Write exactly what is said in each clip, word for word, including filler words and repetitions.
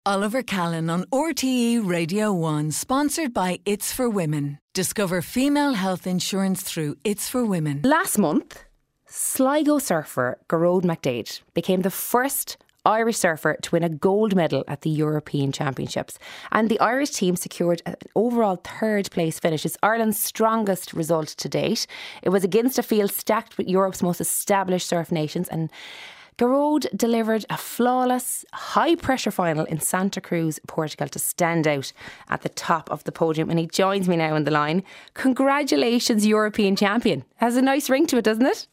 Oliver Callan on R T E Radio one, sponsored by It's for Women. Discover female health insurance through It's for Women. Last month, Sligo surfer Gearóid McDaid became the first Irish surfer to win a gold medal at the European Championships. And the Irish team secured an overall third place finish. It's Ireland's strongest result to date. It was against a field stacked with Europe's most established surf nations, and Gearóid delivered a flawless, high-pressure final in Santa Cruz, Portugal, to stand out at the top of the podium. And he joins me now on the line. Congratulations, European champion. Has a nice ring to it, doesn't it?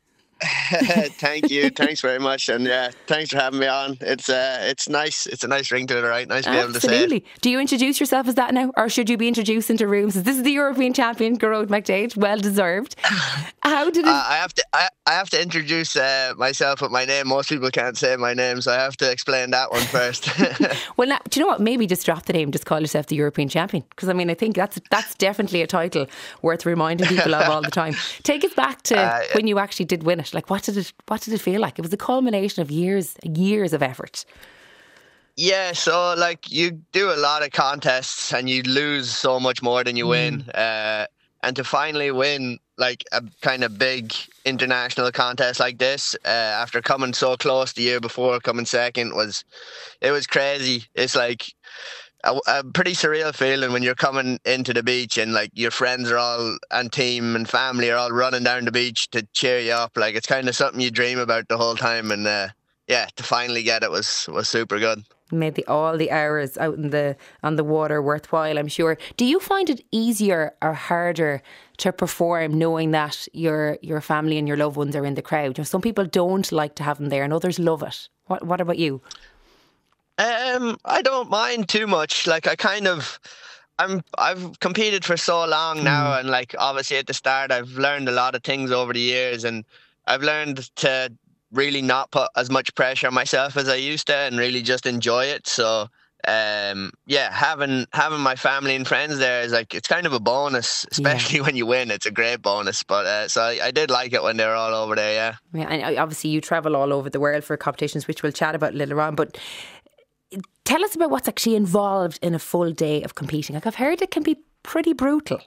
Thank you. Thanks very much. And yeah, thanks for having me on. It's uh, it's nice. It's a nice ring to it, right? Nice to be able to say it. Absolutely. Do you introduce yourself as that now? Or should you be introduced into rooms as this is the European champion, Gearóid McDaid? Well deserved. How did it... Uh, I have to I, I have to introduce uh, myself with my name. Most people can't say my name, so I have to explain that one first. Well, now, do you know what? Maybe just drop the name, just call yourself the European champion. Because I mean, I think that's that's definitely a title worth reminding people of all the time. Take us back to uh, when you actually did win it. Like, what did it What did it feel like? It was a culmination of years, years of effort. Yeah, so like you do a lot of contests and you lose so much more than you mm. win. Uh, and to finally win like a kind of big international contest like this, uh, after coming so close the year before, coming second, was it was crazy. It's like a, a pretty surreal feeling when you're coming into the beach and like your friends are all, and team and family are all running down the beach to cheer you up. Like it's kind of something you dream about the whole time. And uh, yeah, to finally get it was was super good. Made the, all the hours out in the on the water worthwhile, I'm sure. Do you find it easier or harder to perform knowing that your your family and your loved ones are in the crowd? You know, some people don't like to have them there and others love it. What What about you? Um, I don't mind too much. Like I kind of, I'm, I've competed for so long now, mm. and like obviously at the start, I've learned a lot of things over the years, and I've learned to really not put as much pressure on myself as I used to, and really just enjoy it. So, um, yeah, having having my family and friends there is like it's kind of a bonus, especially yeah. when you win. It's a great bonus. But uh, so I, I did like it when they were all over there. Yeah, yeah, and obviously you travel all over the world for competitions, which we'll chat about later on, but. Tell us about what's actually involved in a full day of competing. Like I've heard it can be pretty brutal.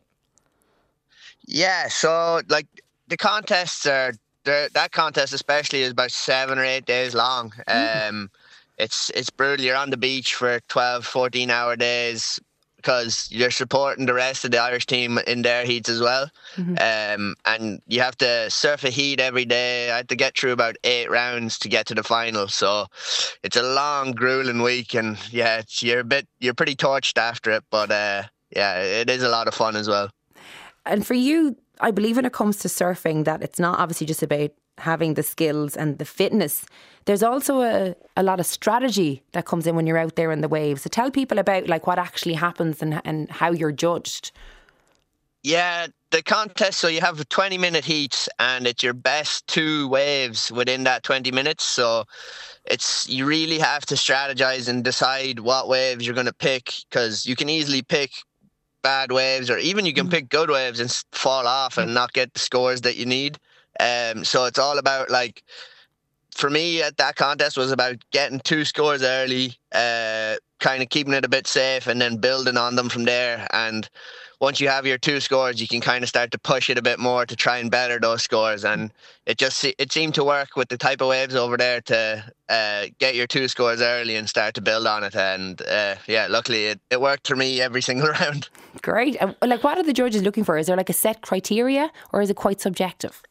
Yeah, so like the contests are, that contest especially is about seven or eight days long. Mm. Um, it's it's brutal. You're on the beach for twelve, fourteen hour days because you're supporting the rest of the Irish team in their heats as well. Mm-hmm. Um, and you have to surf a heat every day. I had to get through about eight rounds to get to the final. So it's a long, grueling week. And yeah, it's, you're a bit, you're pretty torched after it. But uh, yeah, it is a lot of fun as well. And for you, I believe when it comes to surfing that it's not obviously just about having the skills and the fitness. There's also a, a lot of strategy that comes in when you're out there in the waves. So tell people about like what actually happens and and how you're judged. Yeah, the contest, so you have twenty minute heats and it's your best two waves within that twenty minutes. So it's you really have to strategize and decide what waves you're going to pick, because you can easily pick bad waves, or even you can mm. pick good waves and fall off and not get the scores that you need. Um, so it's all about like, for me at that contest was about getting two scores early, uh, kind of keeping it a bit safe and then building on them from there. And once you have your two scores, you can kind of start to push it a bit more to try and better those scores. And it just it seemed to work with the type of waves over there to uh, get your two scores early and start to build on it. And uh, yeah, luckily it, it worked for me every single round. Great. Like, what are the judges looking for? Is there like a set criteria or is it quite subjective?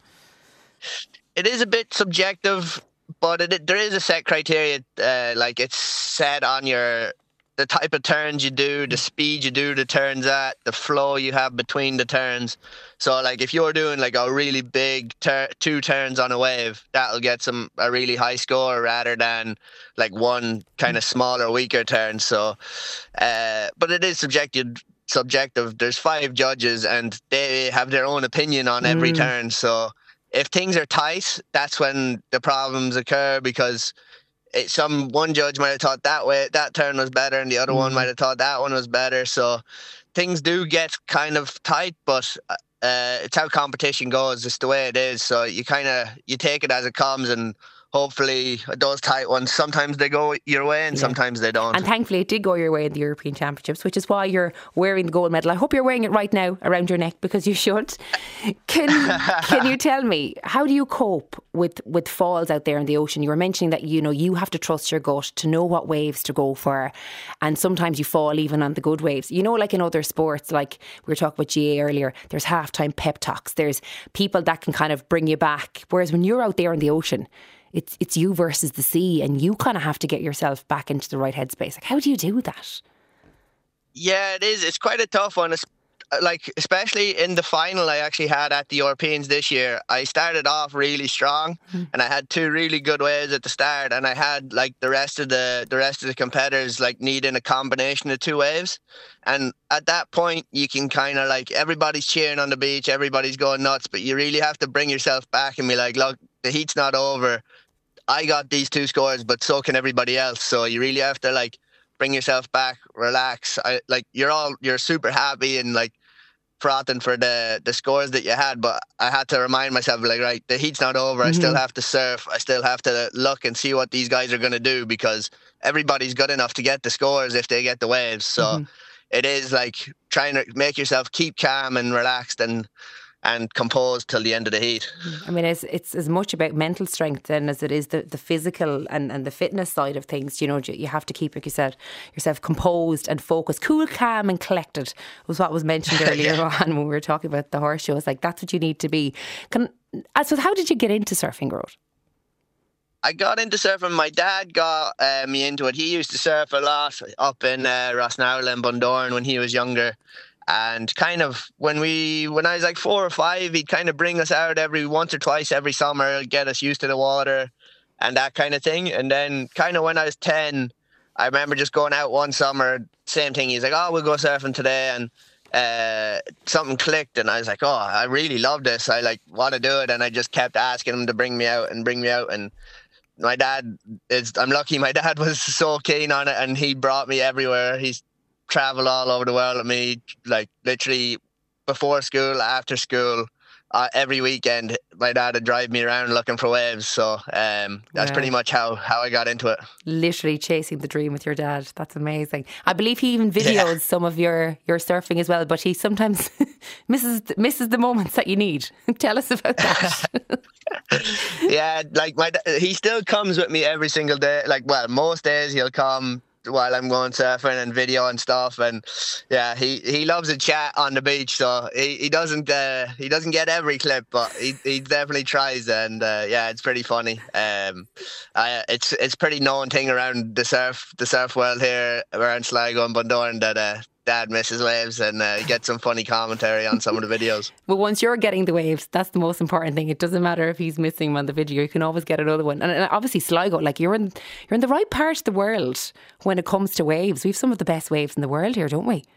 It is a bit subjective, but it, there is a set criteria. Uh, like it's set on your the type of turns you do, the speed you do the turns at, the flow you have between the turns. So like if you're doing like a really big tur- two turns on a wave, that'll get some a really high score rather than like one kind of smaller, weaker turn. So, uh, but it is subjective. Subjective. There's five judges and they have their own opinion on every mm. turn. So if things are tight, that's when the problems occur, because it, some one judge might have thought that way that turn was better and the other mm. one might have thought that one was better. So things do get kind of tight, but uh, it's how competition goes. It's the way it is. So you kind of you take it as it comes, and hopefully those tight ones, sometimes they go your way and yeah. sometimes they don't. And thankfully it did go your way in the European Championships, which is why you're wearing the gold medal. I hope you're wearing it right now around your neck, because you should. Can can you tell me, how do you cope with, with falls out there in the ocean? You were mentioning that, you know, you have to trust your gut to know what waves to go for, and sometimes you fall even on the good waves. You know, like in other sports, like we were talking about G A earlier, there's halftime pep talks, there's people that can kind of bring you back, whereas when you're out there in the ocean, It's it's you versus the sea, and you kind of have to get yourself back into the right headspace. Like, how do you do that? Yeah, it is. It's quite a tough one. It's, like, especially in the final I actually had at the Europeans this year. I started off really strong, mm. and I had two really good waves at the start, and I had like the rest of the the rest of the competitors like needing a combination of two waves. And at that point, you can kind of like, everybody's cheering on the beach, everybody's going nuts, but you really have to bring yourself back and be like, look, the heat's not over. I got these two scores, but so can everybody else. So you really have to like bring yourself back, relax. I like you're all you're super happy and like frothing for the the scores that you had, but I had to remind myself, like, right, the heat's not over. Mm-hmm. I still have to surf. I still have to look and see what these guys are going to do, because everybody's good enough to get the scores if they get the waves. So mm-hmm. it is like trying to make yourself keep calm and relaxed and and composed till the end of the heat. I mean, it's, it's as much about mental strength then as it is the, the physical and, and the fitness side of things. You know, you have to keep, like you said, yourself composed and focused, cool, calm and collected was what was mentioned earlier yeah. on when we were talking about the horse show. It's like, that's what you need to be. Can, so how did you get into surfing, Gearóid? I got into surfing. My dad got uh, me into it. He used to surf a lot up in uh, Rossnowla and Bundoran when he was younger. And kind of when we, when I was like four or five, he'd kind of bring us out every once or twice every summer, get us used to the water and that kind of thing. And then kind of when I was ten, I remember just going out one summer, same thing. He's like, oh, we'll go surfing today. And uh, something clicked and I was like, oh, I really love this. I like want to do it. And I just kept asking him to bring me out and bring me out. And my dad is, I'm lucky my dad was so keen on it and he brought me everywhere. He's travel all over the world with me, like literally before school, after school, uh, every weekend my dad would drive me around looking for waves. So um, that's wow. pretty much how, how I got into it. Literally chasing the dream with your dad. That's amazing. I believe he even videos yeah. some of your, your surfing as well, but he sometimes misses misses the moments that you need. Tell us about that. Yeah, like my he still comes with me every single day. Like, well, most days he'll come while I'm going surfing and video and stuff, and yeah, he, he loves a chat on the beach. So he, he doesn't uh, he doesn't get every clip, but he, he definitely tries, and uh, yeah, it's pretty funny. Um, I, it's it's pretty known thing around the surf the surf world here around Sligo and Bundoran that uh, Dad misses waves and uh, get some funny commentary on some of the videos. Well, once you're getting the waves, that's the most important thing. It doesn't matter if he's missing them on the video; you can always get another one. And obviously, Sligo, like you're in you're in the right part of the world when it comes to waves. We've some of the best waves in the world here, don't we?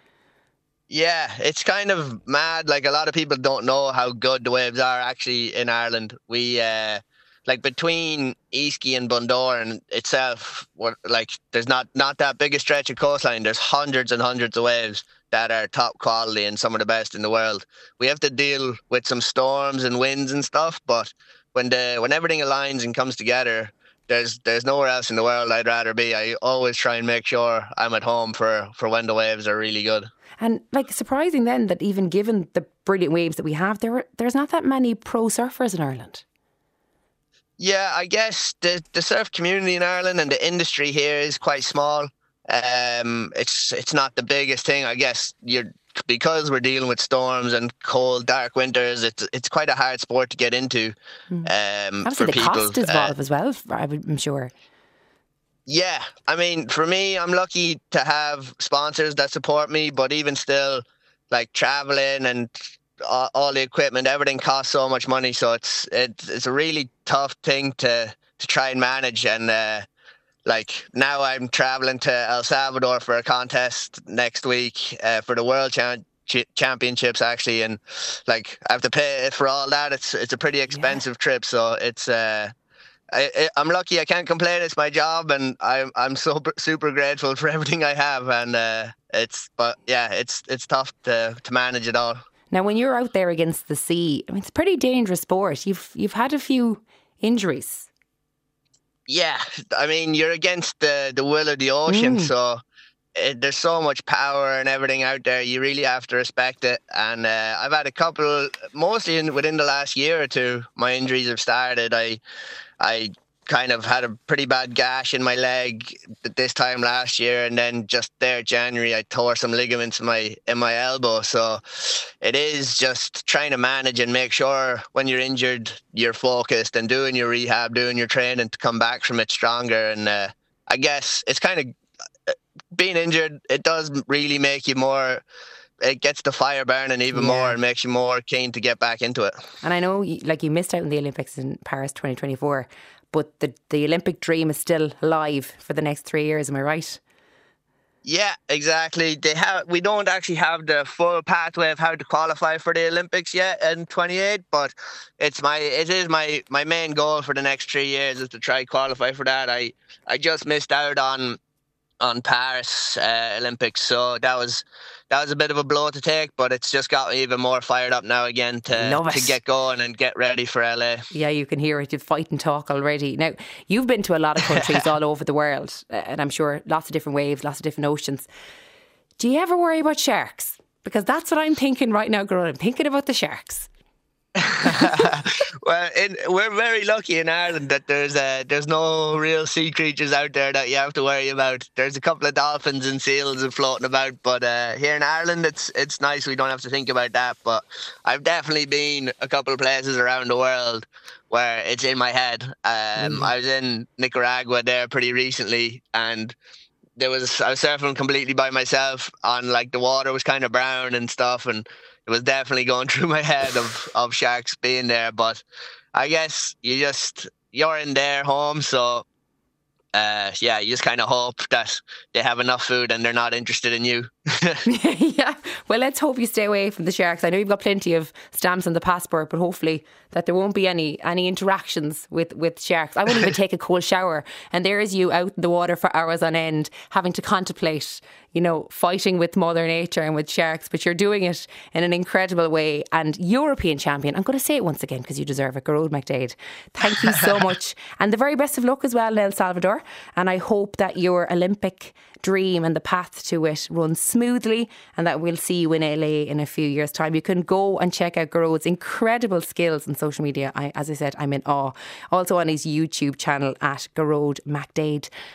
Yeah, it's kind of mad. Like a lot of people don't know how good the waves are actually in Ireland. We. Uh, Like between Easky and Bundoran itself, like there's not, not that big a stretch of coastline. There's hundreds and hundreds of waves that are top quality and some of the best in the world. We have to deal with some storms and winds and stuff, but when the when everything aligns and comes together, there's there's nowhere else in the world I'd rather be. I always try and make sure I'm at home for, for when the waves are really good. And like surprising then that even given the brilliant waves that we have, there there's not that many pro surfers in Ireland. Yeah, I guess the, the surf community in Ireland and the industry here is quite small. Um, it's it's not the biggest thing. I guess you're because we're dealing with storms and cold, dark winters. It's it's quite a hard sport to get into. Mm. Um, Obviously, for the people. cost is involved uh, as well. I'm sure. Yeah, I mean, for me, I'm lucky to have sponsors that support me. But even still, like traveling and all, all the equipment, everything costs so much money. So it's it's it's a really tough thing to to try and manage. And uh, like now, I'm traveling to El Salvador for a contest next week uh, for the World Champ- Championships, actually, and like I have to pay for all that. It's it's a pretty expensive yeah. trip. So it's. Uh, I, I'm lucky. I can't complain. It's my job, and I'm I'm so super grateful for everything I have. And uh, it's, but yeah, it's it's tough to to manage it all. Now, when you're out there against the sea, I mean, it's a pretty dangerous sport. You've you've had a few injuries. Yeah, I mean, you're against the, the will of the ocean, Mm. so it, there's so much power and everything out there. You really have to respect it. And uh, I've had a couple, mostly in, within the last year or two, my injuries have started. I, I kind of had a pretty bad gash in my leg this time last year, and then just there January I tore some ligaments in my in my elbow. So it is just trying to manage and make sure when you're injured you're focused and doing your rehab, doing your training to come back from it stronger. And uh, I guess it's kind of being injured, it does really make you more, it gets the fire burning even Yeah. more and makes you more keen to get back into it. And I know, you- like, you missed out on the Olympics in Paris twenty twenty-four, but the, the Olympic dream is still alive for the next three years, am I right? Yeah, exactly. They have. We don't actually have the full pathway of how to qualify for the Olympics yet in twenty-eight, but it's my it is my, my main goal for the next three years is to try qualify for that. I, I just missed out on on Paris uh, Olympics, so that was that was a bit of a blow to take, but it's just got me even more fired up now again to Love it. to get going and get ready for L A. Yeah, you can hear it. You fight and talk already. Now, you've been to a lot of countries all over the world, uh, and I'm sure lots of different waves, lots of different oceans. Do you ever worry about sharks? Because that's what I'm thinking right now, girl. I'm thinking about the sharks. Well, in, we're very lucky in Ireland that there's uh, there's no real sea creatures out there that you have to worry about. There's a couple of dolphins and seals and floating about, but uh, here in Ireland, it's it's nice. We don't have to think about that. But I've definitely been a couple of places around the world where it's in my head. Um, Mm. I was in Nicaragua there pretty recently, and there was I was surfing completely by myself on, like, the water was kind of brown and stuff, and it was definitely going through my head of, of sharks being there. But I guess you just, you're in their home. So, uh, yeah, you just kind of hope that they have enough food and they're not interested in you. Yeah, well, let's hope you stay away from the sharks. I know you've got plenty of stamps on the passport, but hopefully that there won't be any any interactions with, with sharks. I won't even take a cold shower, and there is you out in the water for hours on end, having to contemplate, you know, fighting with Mother Nature and with sharks, but you're doing it in an incredible way. And European champion, I'm going to say it once again because you deserve it, Gearóid McDaid. Thank you so much. And the very best of luck as well in El Salvador. And I hope that your Olympic dream and the path to it runs smoothly, and that we'll see you in L A in a few years' time. You can go and check out Gearóid's incredible skills on social media. I, as I said, I'm in awe. Also on his YouTube channel at Gearóid McDaid.